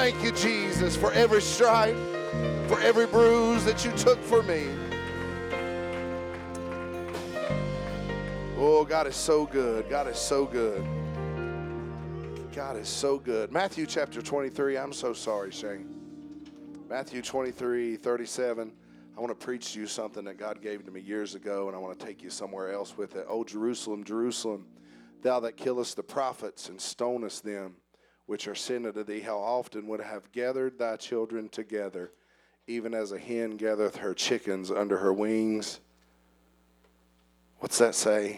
Thank you, Jesus, for every stripe, for every bruise that you took for me. Oh, God is so good. God is so good. God is so good. Matthew chapter 23. I'm so sorry, Shane. Matthew 23:37. I want to preach to you something that God gave to me years ago, and I want to take you somewhere else with it. Oh, Jerusalem, Jerusalem, thou that killest the prophets and stonest them which are sent unto thee, how often would I have gathered thy children together, even as a hen gathereth her chickens under her wings. What's that say?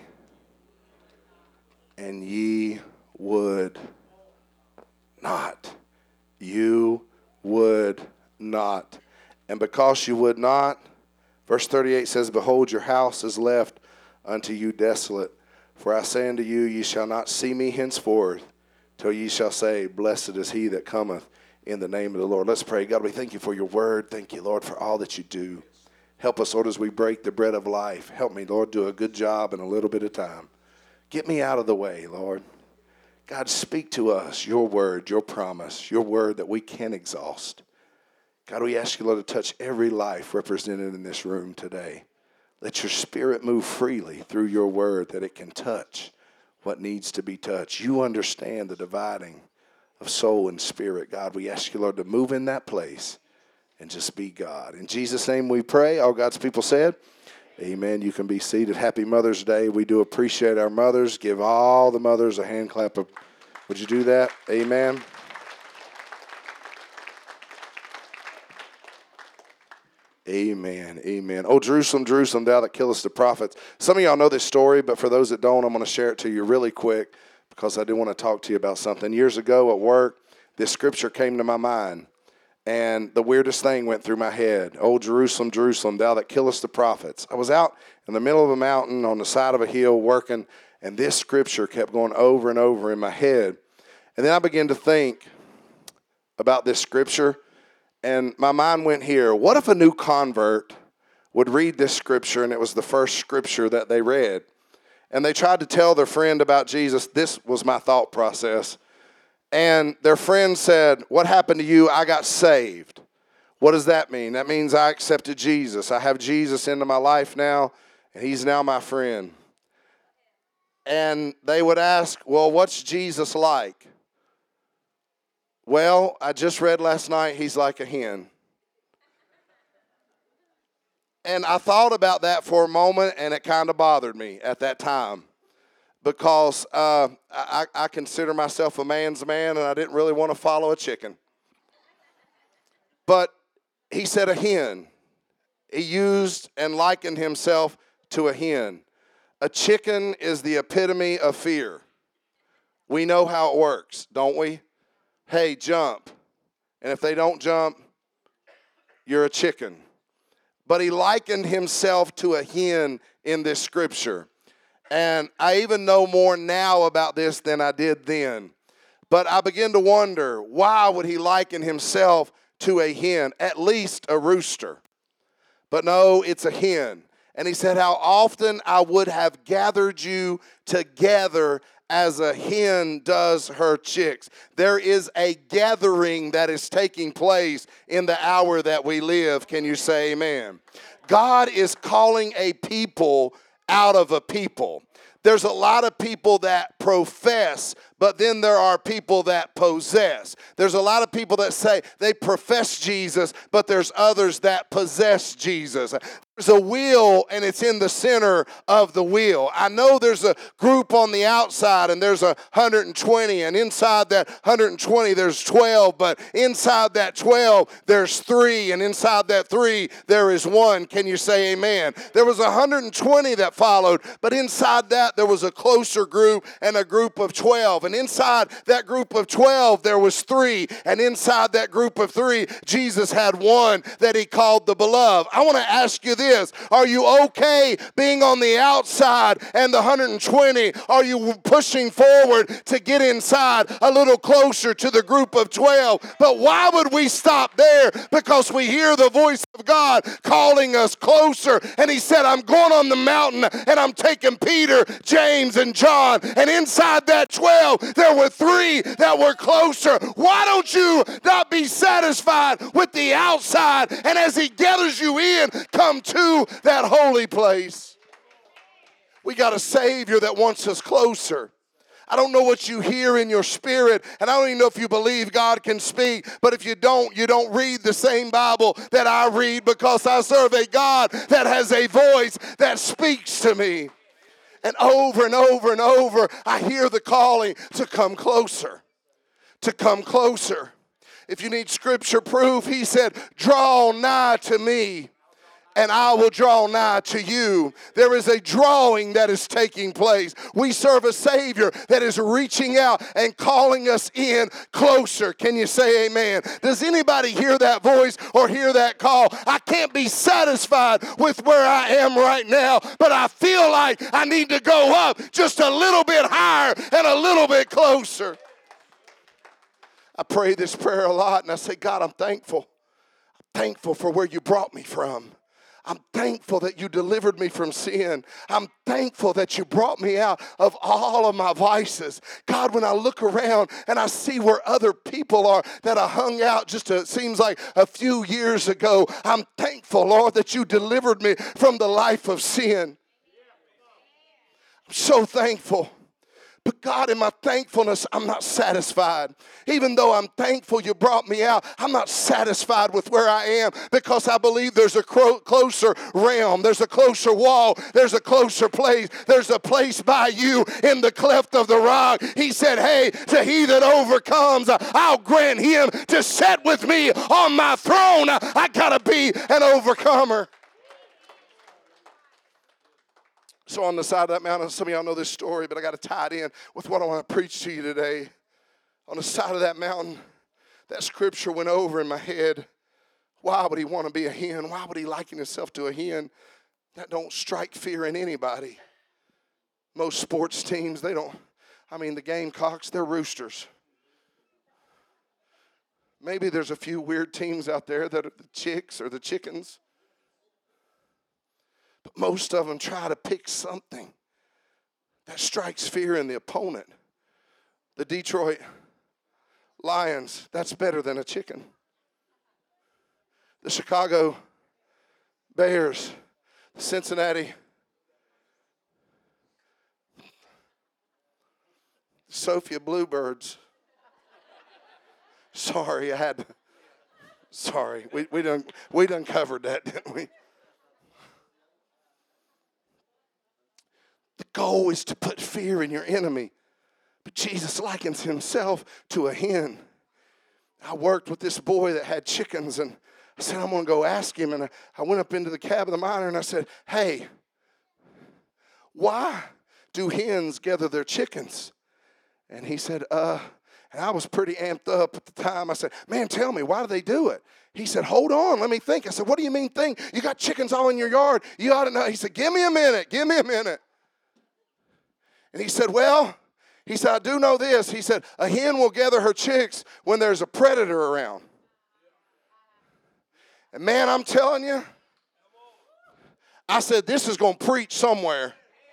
And ye would not. You would not. And because you would not, verse 38 says, behold, your house is left unto you desolate. For I say unto you, ye shall not see me henceforth, till ye shall say, blessed is he that cometh in the name of the Lord. Let's pray. God, we thank you for your word. Thank you, Lord, for all that you do. Help us, Lord, as we break the bread of life. Help me, Lord, do a good job in a little bit of time. Get me out of the way, Lord. God, speak to us your word, your promise, your word that we can't exhaust. God, we ask you, Lord, to touch every life represented in this room today. Let your spirit move freely through your word that it can touch what needs to be touched. You understand the dividing of soul and spirit. God, we ask you, Lord, to move in that place and just be God. In Jesus' name we pray. All God's people said, amen. You can be seated. Happy Mother's Day. We do appreciate our mothers. Give all the mothers a hand clap. Would you do that? Amen. Amen. Amen. Oh, Jerusalem, Jerusalem, thou that killest the prophets. Some of y'all know this story, but for those that don't, I'm going to share it to you really quick because I do want to talk to you about something. Years ago at work, this scripture came to my mind. And the weirdest thing went through my head. Oh, Jerusalem, Jerusalem, thou that killest the prophets. I was out in the middle of a mountain on the side of a hill working, and this scripture kept going over and over in my head. And then I began to think about this scripture, and my mind went here. What if a new convert would read this scripture, and it was the first scripture that they read? And they tried to tell their friend about Jesus. This was my thought process. And their friend said, what happened to you? I got saved. What does that mean? That means I accepted Jesus. I have Jesus into my life now, and he's now my friend. And they would ask, well, what's Jesus like? Well, I just read last night, he's like a hen. And I thought about that for a moment, and it kind of bothered me at that time. Because I consider myself a man's man, and I didn't really want to follow a chicken. But he said a hen. He used and likened himself to a hen. A chicken is the epitome of fear. We know how it works, don't we? Hey, jump. And if they don't jump, you're a chicken. But he likened himself to a hen in this scripture. And I even know more now about this than I did then. But I begin to wonder, why would he liken himself to a hen? At least a rooster. But no, it's a hen. And he said, how often I would have gathered you together as a hen does her chicks. There is a gathering that is taking place in the hour that we live. Can you say amen? God is calling a people out of a people. There's a lot of people that profess, but then there are people that possess. There's a lot of people that say they profess Jesus, but there's others that possess Jesus. There's a wheel, and it's in the center of the wheel. I know there's a group on the outside, and there's 120, and inside that 120, there's 12, but inside that 12, there's 3, and inside that 3, there is 1. Can you say amen? There was 120 that followed, but inside that, there was a closer group and a group of 12, and inside that group of 12, there was 3, and inside that group of 3, Jesus had 1 that he called the beloved. I want to ask you this. Are you okay being on the outside and the 120? Are you pushing forward to get inside a little closer to the group of 12? But why would we stop there? Because we hear the voice of God calling us closer. And he said, I'm going on the mountain and I'm taking Peter, James, and John. And inside that 12, know there were three that were closer. Why don't you not be satisfied with the outside, and as he gathers you in, come to that holy place? We got a Savior that wants us closer. I don't know what you hear in your spirit, and I don't even know if you believe God can speak, but if you don't read the same Bible that I read, because I serve a God that has a voice that speaks to me. And over and over and over, I hear the calling to come closer, to come closer. If you need scripture proof, he said, draw nigh to me, and I will draw nigh to you. There is a drawing that is taking place. We serve a Savior that is reaching out and calling us in closer. Can you say amen? Does anybody hear that voice or hear that call? I can't be satisfied with where I am right now, but I feel like I need to go up just a little bit higher and a little bit closer. I pray this prayer a lot, and I say, God, I'm thankful. I'm thankful for where you brought me from. I'm thankful that you delivered me from sin. I'm thankful that you brought me out of all of my vices. God, when I look around and I see where other people are that I hung out just it seems like a few years ago, I'm thankful, Lord, that you delivered me from the life of sin. I'm so thankful. But God, in my thankfulness, I'm not satisfied. Even though I'm thankful you brought me out, I'm not satisfied with where I am, because I believe there's a closer realm. There's a closer wall. There's a closer place. There's a place by you in the cleft of the rock. He said, hey, to he that overcomes, I'll grant him to sit with me on my throne. I got to be an overcomer. So on the side of that mountain, some of y'all know this story, but I got to tie it in with what I want to preach to you today. On the side of that mountain, that scripture went over in my head. Why would he want to be a hen? Why would he liken himself to a hen? That don't strike fear in anybody. Most sports teams, they don't. I mean, the Gamecocks, they're roosters. Maybe there's a few weird teams out there that are the chicks or the chickens. But most of them try to pick something that strikes fear in the opponent. The Detroit Lions, that's better than a chicken. The Chicago Bears, the Cincinnati, Sophia Bluebirds. Sorry, we done covered that, didn't we? The goal is to put fear in your enemy. But Jesus likens himself to a hen. I worked with this boy that had chickens, and I said, I'm going to go ask him. And I went up into the cab of the miner, and I said, hey, why do hens gather their chickens? And he said, and I was pretty amped up at the time. I said, man, tell me, why do they do it? He said, hold on, let me think. I said, what do you mean think? You got chickens all in your yard. You ought to know. He said, give me a minute. And he said, I do know this. He said, a hen will gather her chicks when there's a predator around. And man, I'm telling you, I said, this is going to preach somewhere.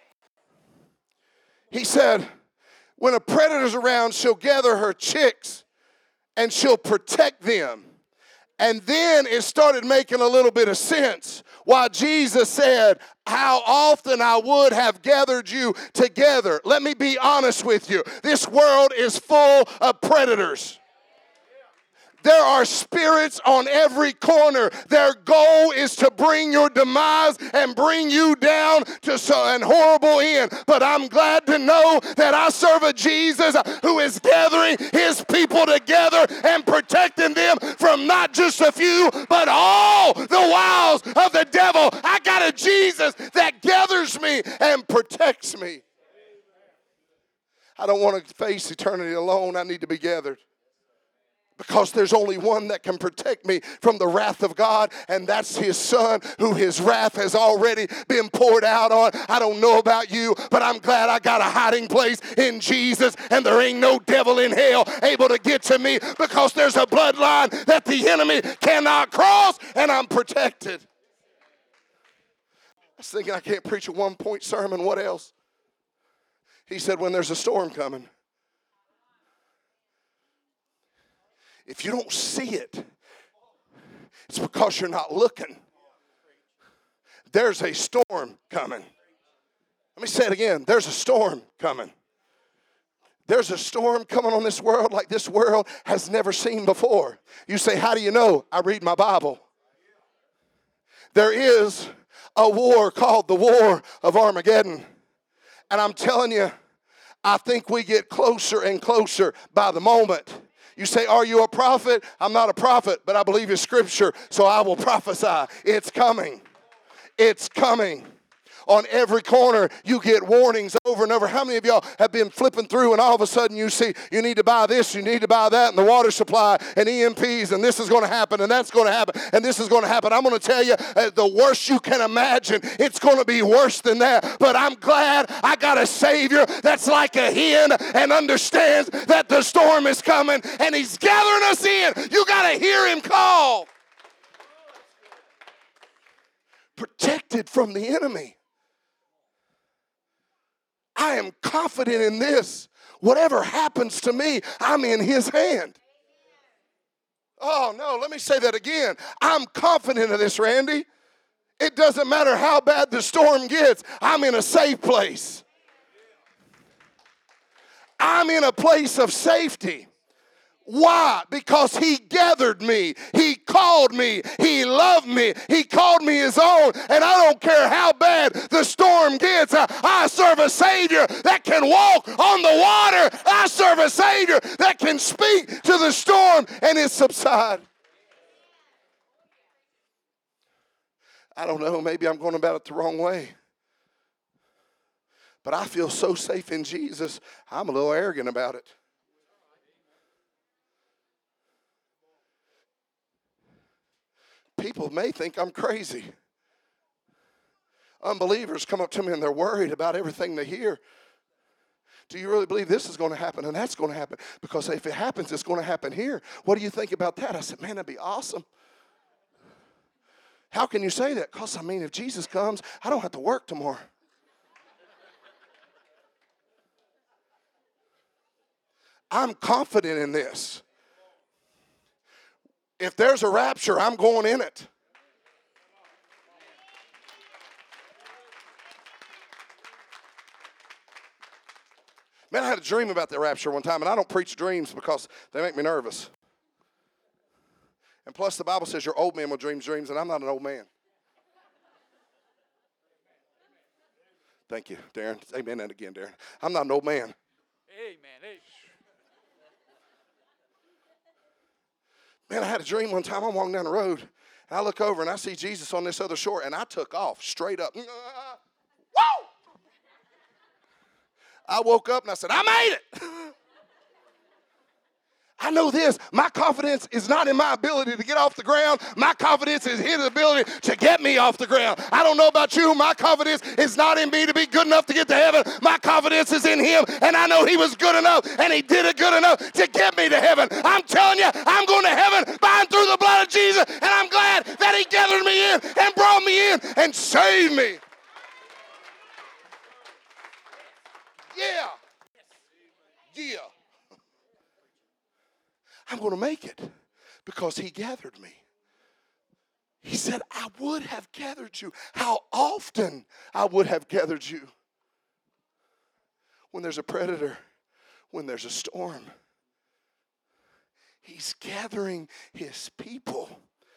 He said, when a predator's around, she'll gather her chicks and she'll protect them. And then it started making a little bit of sense why Jesus said, how often I would have gathered you together. Let me be honest with you. This world is full of predators. There are spirits on every corner. Their goal is to bring your demise and bring you down to an horrible end. But I'm glad to know that I serve a Jesus who is gathering his people together and protecting them from not just a few, but all the wiles of the devil. I got a Jesus that gathers me and protects me. I don't want to face eternity alone. I need to be gathered. Because there's only one that can protect me from the wrath of God, and that's his son, who his wrath has already been poured out on. I don't know about you, but I'm glad I got a hiding place in Jesus, and there ain't no devil in hell able to get to me, because there's a bloodline that the enemy cannot cross, and I'm protected. I was thinking I can't preach a one-point sermon. What else? He said when there's a storm coming, If you don't see it, it's because you're not looking. There's a storm coming. Let me say it again. There's a storm coming. There's a storm coming on this world like this world has never seen before. You say, how do you know? I read my Bible. There is a war called the War of Armageddon. And I'm telling you, I think we get closer and closer by the moment. You say, are you a prophet? I'm not a prophet, but I believe in Scripture, so I will prophesy. It's coming. It's coming. On every corner, you get warnings over and over. How many of y'all have been flipping through and all of a sudden you see you need to buy this, you need to buy that, and the water supply and EMPs, and this is going to happen, and that's going to happen, and this is going to happen. I'm going to tell you, the worst you can imagine, it's going to be worse than that. But I'm glad I got a Savior that's like a hen and understands that the storm is coming, and He's gathering us in. You got to hear Him call. Protected from the enemy. I am confident in this. Whatever happens to me, I'm in His hand. Oh, no, let me say that again. I'm confident of this, Randy. It doesn't matter how bad the storm gets. I'm in a safe place. I'm in a place of safety. Why? Because He gathered me. He called me. He loved me. He called me His own. And I don't care how bad the storm gets. I serve a Savior that can walk on the water. I serve a Savior that can speak to the storm and it subside. I don't know. Maybe I'm going about it the wrong way. But I feel so safe in Jesus, I'm a little arrogant about it. People may think I'm crazy. Unbelievers come up to me and they're worried about everything they hear. Do you really believe this is going to happen and that's going to happen? Because if it happens, it's going to happen here. What do you think about that? I said, man, that'd be awesome. How can you say that? Because, if Jesus comes, I don't have to work tomorrow. I'm confident in this. If there's a rapture, I'm going in it. Man, I had a dream about the rapture one time, and I don't preach dreams because they make me nervous. And plus, the Bible says your old man will dream dreams, and I'm not an old man. Thank you, Darren. Amen that again, Darren. I'm not an old man. Amen. Man, I had a dream one time. I'm walking down the road, and I look over, and I see Jesus on this other shore, and I took off straight up. Woo! I woke up, and I said, I made it. I know this. My confidence is not in my ability to get off the ground. My confidence is His ability to get me off the ground. I don't know about you. My confidence is not in me to be good enough to get to heaven. My confidence is in Him, and I know He was good enough, and He did it good enough to get me to heaven. I'm telling you, I'm going to heaven by and through the blood of Jesus, and I'm glad that He gathered me in and brought me in and saved me. Yeah. Yeah. I'm going to make it because He gathered me. He said, I would have gathered you. How often I would have gathered you. When there's a predator, when there's a storm, He's gathering His people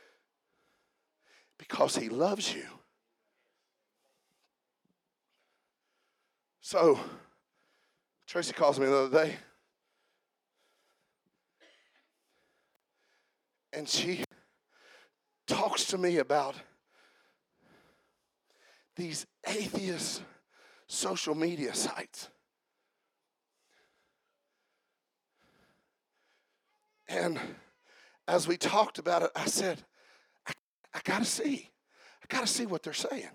because He loves you. So, Tracy calls me the other day. And she talks to me about these atheist social media sites. And as we talked about it, I said, I got to see. I got to see what they're saying.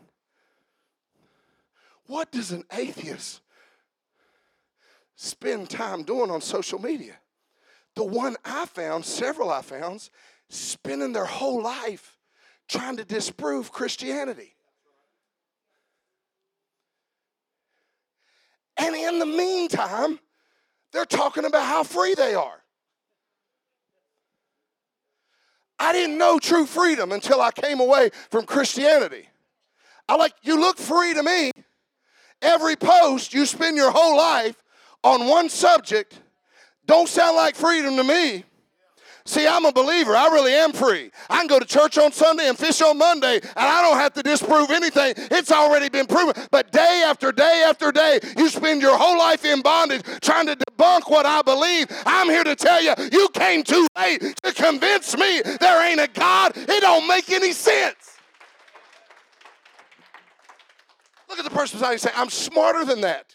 What does an atheist spend time doing on social media? The one I found, several I found, spending their whole life trying to disprove Christianity. And in the meantime, they're talking about how free they are. I didn't know true freedom until I came away from Christianity. You look free to me. Every post, you spend your whole life on one subject, don't sound like freedom to me. See, I'm a believer. I really am free. I can go to church on Sunday and fish on Monday, and I don't have to disprove anything. It's already been proven. But day after day after day, you spend your whole life in bondage trying to debunk what I believe. I'm here to tell you, you came too late to convince me there ain't a God. It don't make any sense. Look at the person beside you and say, I'm smarter than that.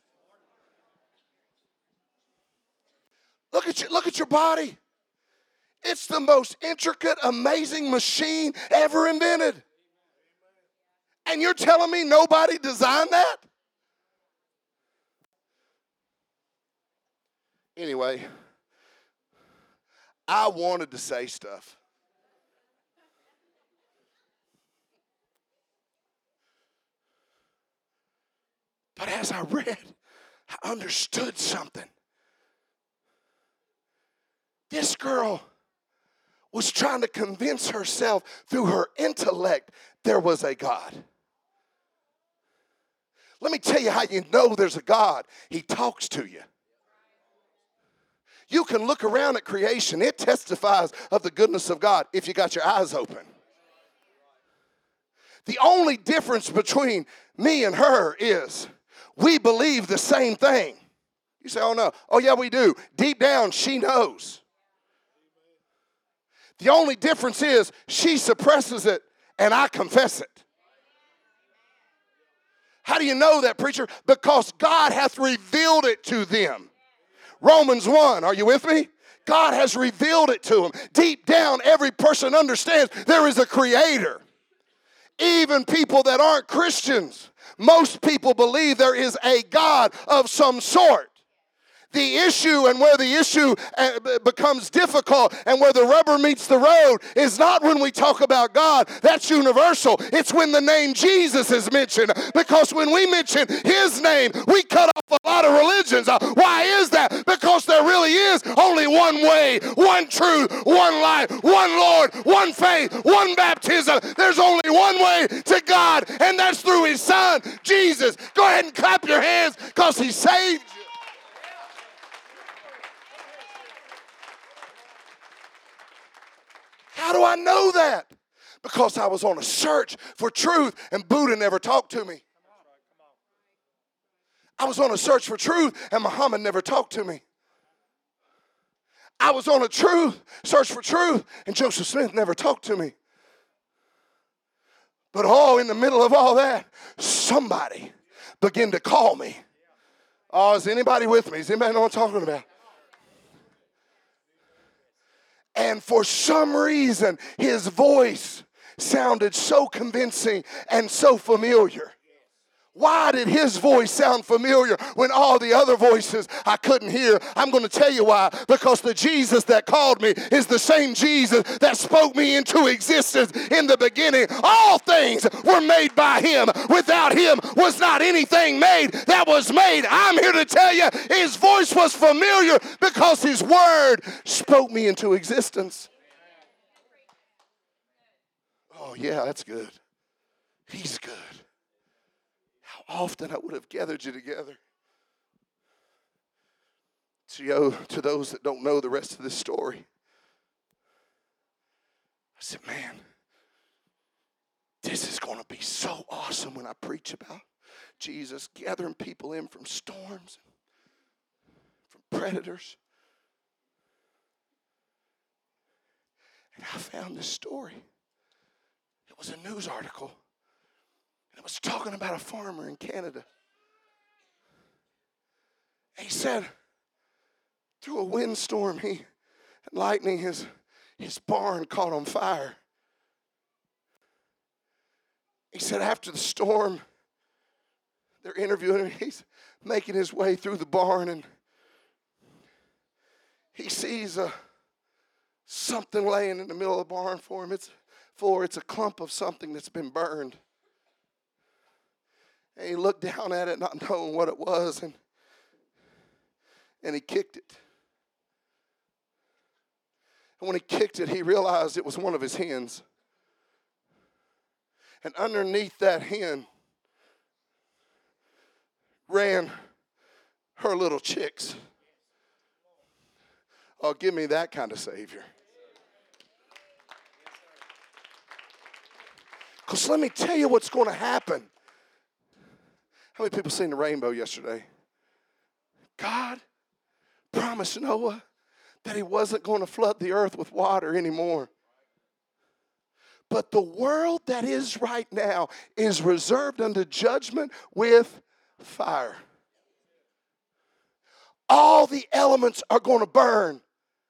Look at your body. It's the most intricate, amazing machine ever invented. And you're telling me nobody designed that? Anyway, I wanted to say stuff. But as I read, I understood something. This girl was trying to convince herself through her intellect there was a God. Let me tell you how you know there's a God. He talks to you. You can look around at creation. It testifies of the goodness of God if you got your eyes open. The only difference between me and her is we believe the same thing. You say, oh no. Oh yeah, we do. Deep down, she knows. The only difference is she suppresses it and I confess it. How do you know that, preacher? Because God hath revealed it to them. Romans 1, are you with me? God has revealed it to them. Deep down, every person understands there is a creator. Even people that aren't Christians, most people believe there is a God of some sort. The issue and where the issue becomes difficult and where the rubber meets the road is not when we talk about God. That's universal. It's when the name Jesus is mentioned. Because when we mention his name, we cut off a lot of religions. Why is that? Because there really is only one way, one truth, one life, one Lord, one faith, one baptism. There's only one way to God, and that's through his son, Jesus. Go ahead and clap your hands because he saved you. How do I know that? Because I was on a search for truth and Buddha never talked to me. I was on a search for truth and Muhammad never talked to me. I was on a search for truth and Joseph Smith never talked to me. But in the middle of all that, somebody began to call me. Oh, is anybody with me? Does anybody know what I'm talking about? And for some reason, his voice sounded so convincing and so familiar. Why did his voice sound familiar when all the other voices I couldn't hear? I'm going to tell you why. Because the Jesus that called me is the same Jesus that spoke me into existence in the beginning. All things were made by him. Without him was not anything made that was made. I'm here to tell you his voice was familiar because his word spoke me into existence. Oh yeah, that's good. He's good. Often I would have gathered you together. To those that don't know the rest of this story, I said, man, this is going to be so awesome when I preach about Jesus gathering people in from storms, from predators. And I found this story. It was a news article. It was talking about a farmer in Canada. He said, through a windstorm, and lightning, his barn caught on fire. He said after the storm, they're interviewing him. He's making his way through the barn, and he sees something laying in the middle of the barn for him. It's a clump of something that's been burned. And he looked down at it, not knowing what it was, and he kicked it. And when he kicked it, he realized it was one of his hens. And underneath that hen ran her little chicks. Oh, give me that kind of Savior. Because let me tell you what's going to happen. How many people seen the rainbow yesterday? God promised Noah that he wasn't going to flood the earth with water anymore. But the world that is right now is reserved unto judgment with fire. All the elements are going to burn.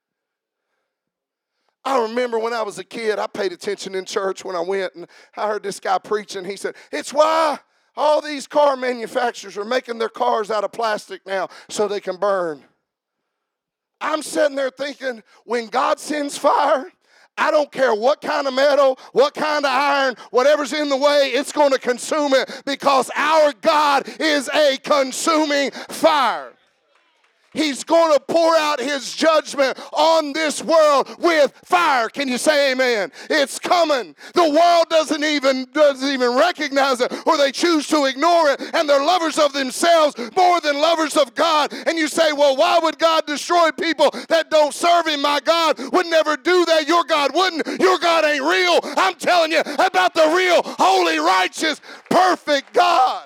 I remember when I was a kid, I paid attention in church when I went, and I heard this guy preaching. He said, it's why all these car manufacturers are making their cars out of plastic now so they can burn. I'm sitting there thinking, when God sends fire, I don't care what kind of metal, what kind of iron, whatever's in the way, it's going to consume it because our God is a consuming fire. He's going to pour out his judgment on this world with fire. Can you say amen? It's coming. The world doesn't even recognize it, or they choose to ignore it, and they're lovers of themselves more than lovers of God. And you say, well, why would God destroy people that don't serve him? My God would never do that. Your God wouldn't. Your God ain't real. I'm telling you about the real, holy, righteous, perfect God.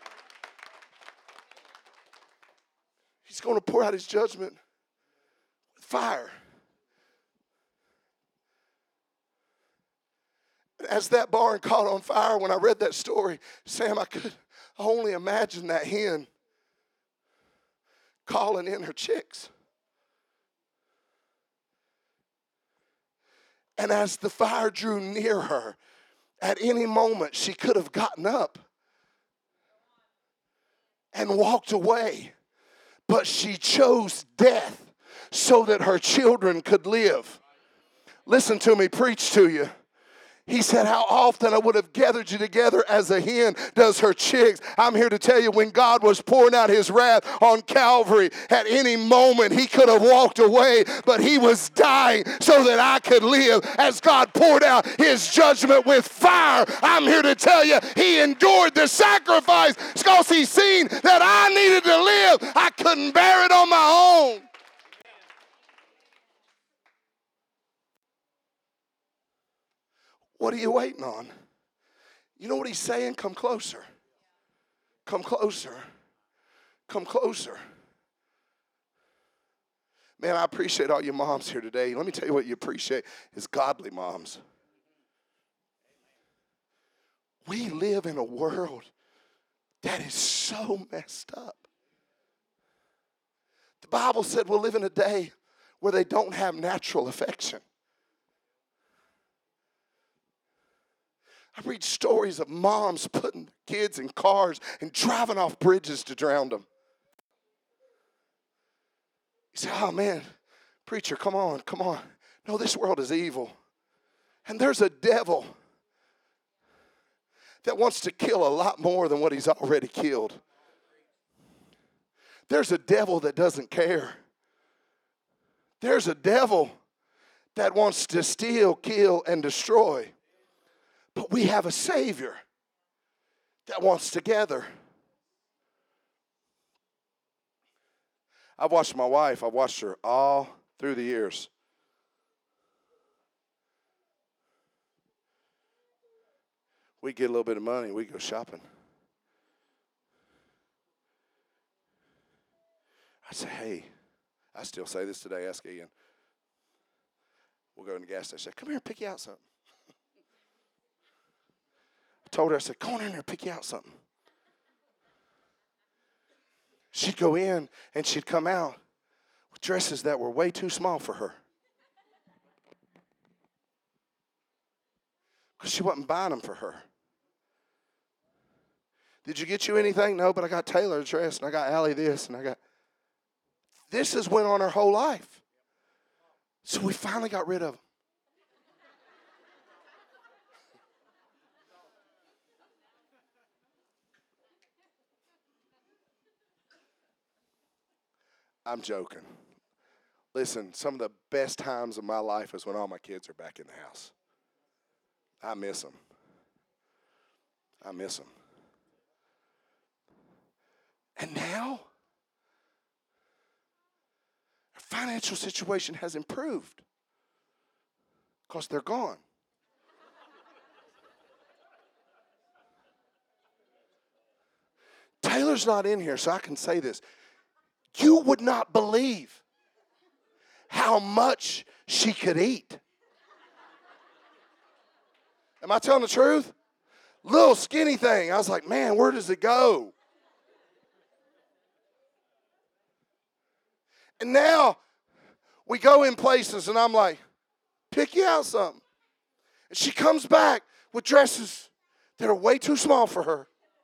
He's going to pour out his judgment with fire. As that barn caught on fire, when I read that story, Sam, I could only imagine that hen calling in her chicks. And as the fire drew near her, at any moment she could have gotten up and walked away. But she chose death so that her children could live. Listen to me, preach to you. He said, how often I would have gathered you together as a hen does her chicks. I'm here to tell you, when God was pouring out his wrath on Calvary, at any moment he could have walked away, but he was dying so that I could live. As God poured out his judgment with fire, I'm here to tell you, he endured the sacrifice because he seen that I needed to live. I couldn't bear it on my own. What are you waiting on? You know what he's saying? Come closer. Come closer. Come closer. Man, I appreciate all you moms here today. Let me tell you what you appreciate is godly moms. We live in a world that is so messed up. The Bible said we'll live in a day where they don't have natural affection. I read stories of moms putting kids in cars and driving off bridges to drown them. You say, oh man, preacher, come on. No, this world is evil. And there's a devil that wants to kill a lot more than what he's already killed. There's a devil that doesn't care. There's a devil that wants to steal, kill, and destroy. But we have a Savior that wants to gather. I've watched my wife. I've watched her all through the years. We get a little bit of money, we go shopping. I say, hey, I still say this today, ask Ian. We'll go in the gas station. Come here and pick you out something. I told her, I said, go on in there and pick you out something. She'd go in and she'd come out with dresses that were way too small for her. Because she wasn't buying them for her. Did you get you anything? No, but I got Taylor a dress, and I got Allie this, and I got... This has went on her whole life. So we finally got rid of them. I'm joking. Listen, some of the best times of my life is when all my kids are back in the house. I miss them. I miss them. And now, our financial situation has improved because they're gone. Taylor's not in here, so I can say this. You would not believe how much she could eat. Am I telling the truth? Little skinny thing. I was like, man, where does it go? And now we go in places and I'm like, pick you out something. And she comes back with dresses that are way too small for her.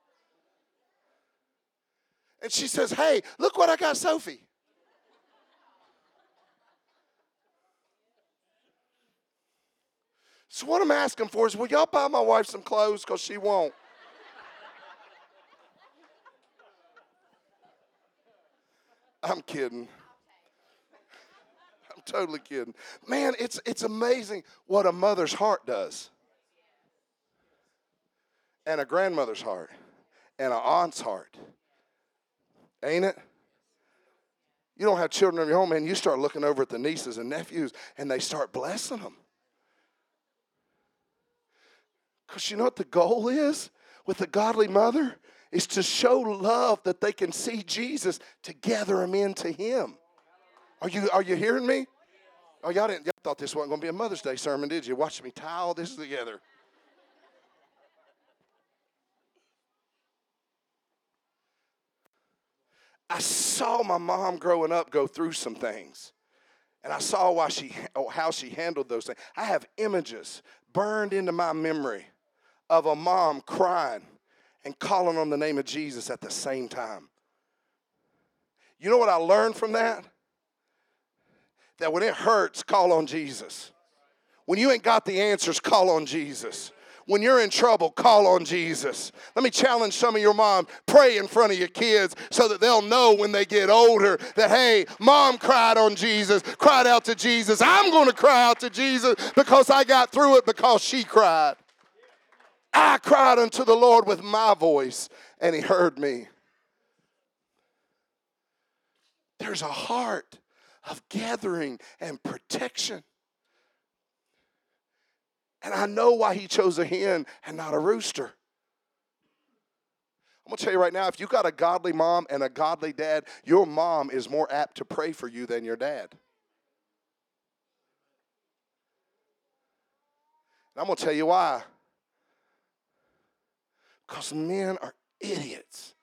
And she says, hey, look what I got Sophie. So what I'm asking for is, will y'all buy my wife some clothes because she won't? I'm kidding. I'm totally kidding. Man, it's amazing what a mother's heart does. And a grandmother's heart. And an aunt's heart. Ain't it? You don't have children in your home, and you start looking over at the nieces and nephews, and they start blessing them. Because you know what the goal is with a godly mother? Is to show love that they can see Jesus to gather them into him. Are you hearing me? Oh, y'all thought this wasn't going to be a Mother's Day sermon, did you? Watch me tie all this together. I saw my mom growing up go through some things. And I saw how she handled those things. I have images burned into my memory of a mom crying and calling on the name of Jesus at the same time. You know what I learned from that? That when it hurts, call on Jesus. When you ain't got the answers, call on Jesus. When you're in trouble, call on Jesus. Let me challenge some of your mom. Pray in front of your kids so that they'll know when they get older that, hey, mom cried on Jesus, cried out to Jesus. I'm going to cry out to Jesus because I got through it because she cried. I cried unto the Lord with my voice, and he heard me. There's a heart of gathering and protection. And I know why he chose a hen and not a rooster. I'm going to tell you right now, if you got a godly mom and a godly dad, your mom is more apt to pray for you than your dad. And I'm going to tell you why. Because men are idiots.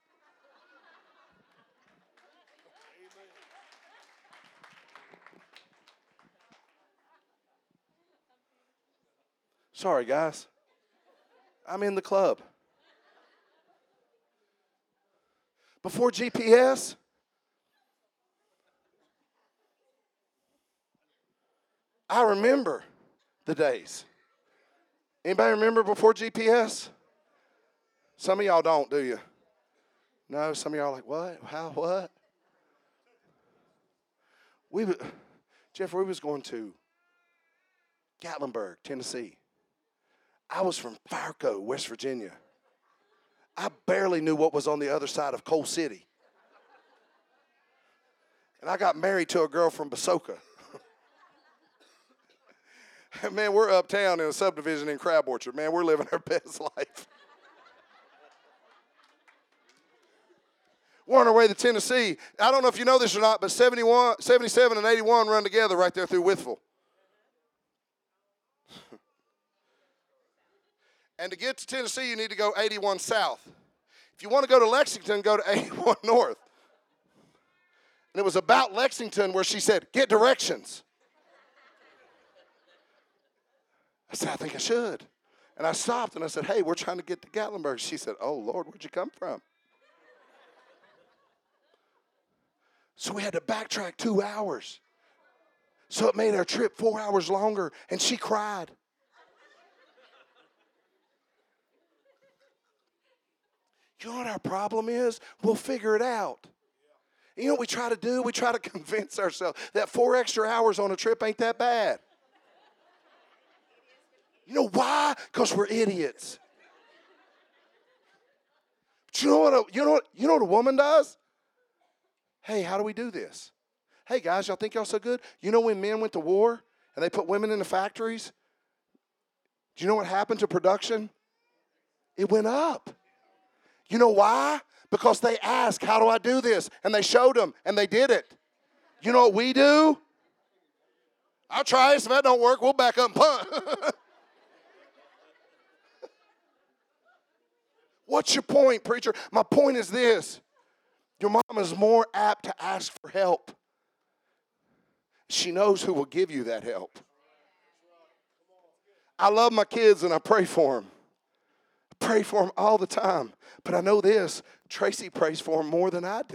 Sorry, guys. I'm in the club. Before GPS, I remember the days. Anybody remember before GPS? Some of y'all don't, do you? No, some of y'all are like, what? How? What? Jeffrey, we was going to Gatlinburg, Tennessee. I was from Fargo, West Virginia. I barely knew what was on the other side of Coal City. And I got married to a girl from Basoka. Man, we're uptown in a subdivision in Crab Orchard. Man, we're living our best life. We're on our way to Tennessee. I don't know if you know this or not, but 77 and 81 run together right there through Wytheville. And to get to Tennessee, you need to go 81 south. If you want to go to Lexington, go to 81 north. And it was about Lexington where she said, get directions. I said, I think I should. And I stopped and I said, hey, we're trying to get to Gatlinburg. She said, oh, Lord, where'd you come from? So we had to backtrack 2 hours. So it made our trip 4 hours longer, and she cried. You know what our problem is? We'll figure it out. You know what we try to do? We try to convince ourselves that 4 extra hours on a trip ain't that bad. You know why? Because we're idiots. But you know what a woman does? Hey, how do we do this? Hey, guys, y'all think y'all so good? You know when men went to war and they put women in the factories? Do you know what happened to production? It went up. You know why? Because they asked, how do I do this? And they showed them, and they did it. You know what we do? I'll try this. If that don't work, we'll back up and punt. What's your point, preacher? My point is this. Your mom is more apt to ask for help. She knows who will give you that help. I love my kids and I pray for them. I pray for them all the time. But I know this, Tracy prays for them more than I do.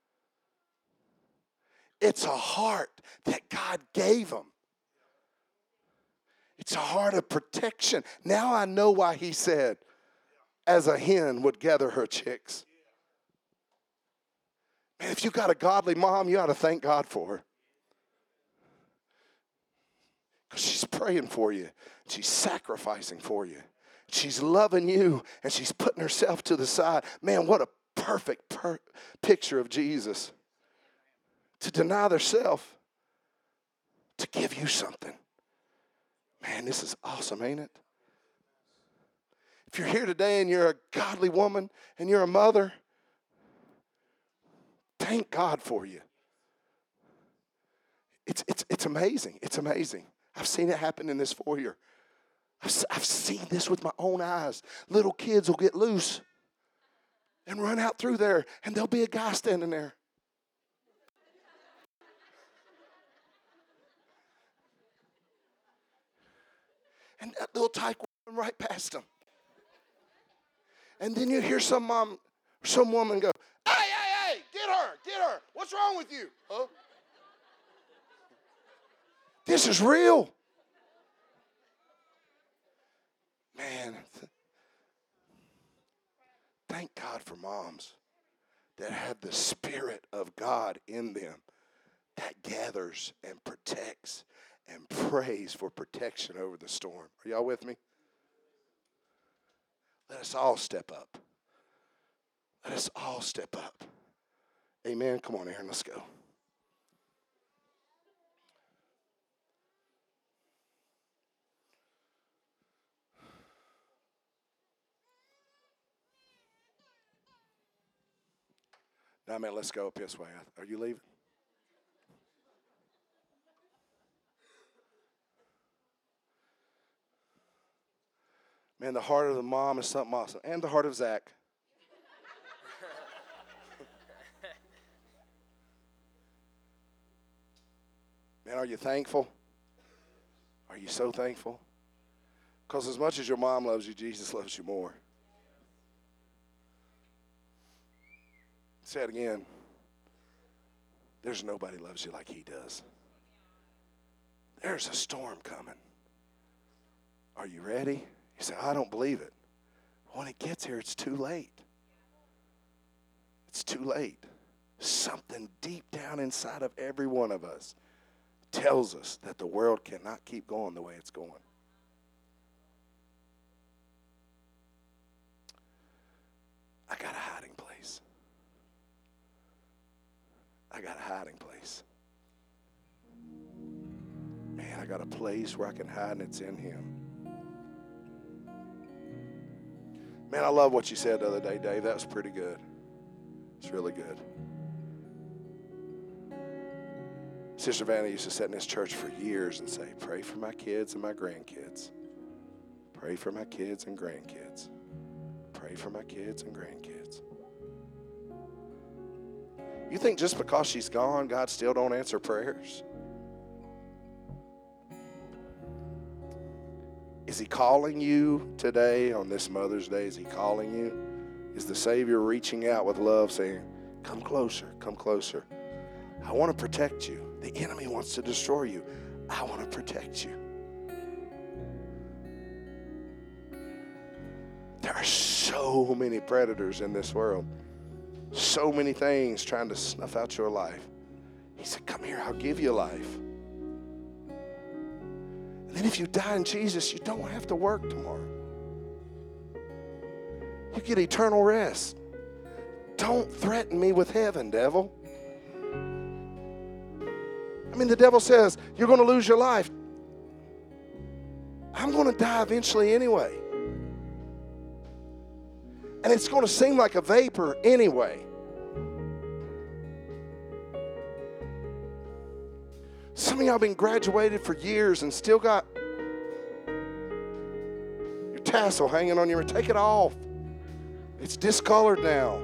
It's a heart that God gave them. It's a heart of protection. Now I know why he said, as a hen would gather her chicks. Man, if you got a godly mom, you ought to thank God for her. Because she's praying for you. She's sacrificing for you. She's loving you, and she's putting herself to the side. Man, what a perfect picture of Jesus. To deny themselves, to give you something. Man, this is awesome, ain't it? If you're here today and you're a godly woman and you're a mother, thank God for you. It's amazing. It's amazing. I've seen it happen in this foyer. I've seen this with my own eyes. Little kids will get loose and run out through there, and there'll be a guy standing there. And that little tyke will run right past them. And then you hear some woman go, hey, get her. What's wrong with you? Huh? This is real. Man, thank God for moms that have the Spirit of God in them that gathers and protects and prays for protection over the storm. Are y'all with me? Let us all step up. Let us all step up. Amen. Come on, Aaron, let's go. Now, man, let's go up this way. Are you leaving? Man, the heart of the mom is something awesome. And the heart of Zach. Man, are you thankful? Are you so thankful? Because as much as your mom loves you, Jesus loves you more. Say it again. There's nobody loves you like he does. There's a storm coming. Are you ready? You say, I don't believe it. When it gets here, it's too late. It's too late. Something deep down inside of every one of us tells us that the world cannot keep going the way it's going. I got a hiding place. I got a hiding place. Man, I got a place where I can hide, and it's in him. Man, I love what you said the other day, Dave. That was pretty good. It's really good. Sister Vanna used to sit in this church for years and say, pray for my kids and my grandkids. Pray for my kids and grandkids. Pray for my kids and grandkids. You think just because she's gone, God still don't answer prayers? Is he calling you today on this Mother's Day? Is he calling you? Is the Savior reaching out with love saying, come closer, come closer. I want to protect you. The enemy wants to destroy you. I want to protect you. There are so many predators in this world. So many things trying to snuff out your life. He said, come here, I'll give you life. And then if you die in Jesus, you don't have to work tomorrow. You get eternal rest. Don't threaten me with heaven, devil. I mean, the devil says, you're going to lose your life. I'm going to die eventually anyway. And it's going to seem like a vapor anyway. Some of y'all been graduated for years and still got your tassel hanging on your, take it off. It's discolored now.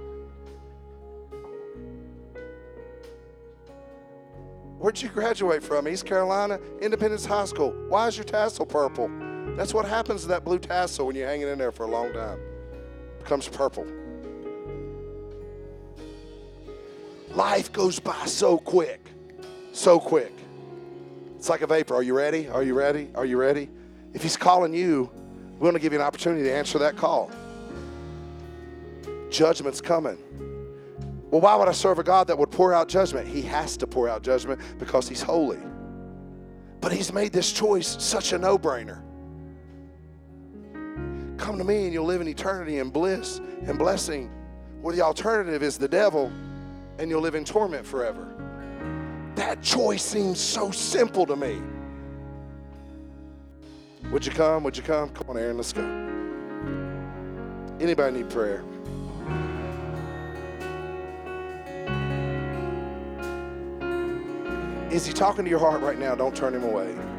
Where'd you graduate from? East Carolina Independence High School. Why is your tassel purple? That's what happens to that blue tassel when you hang it in there for a long time. It becomes purple. Life goes by so quick. So quick. It's like a vapor. Are you ready? Are you ready? Are you ready? If he's calling you, we want to give you an opportunity to answer that call. Judgment's coming. Well, why would I serve a God that would pour out judgment? He has to pour out judgment because he's holy. But he's made this choice such a no-brainer. Come to me and you'll live in eternity and bliss and blessing. Well, the alternative is the devil and you'll live in torment forever. That choice seems so simple to me. Would you come? Would you come? Come on, Aaron, let's go. Anybody need prayer? Is he talking to your heart right now? Don't turn him away.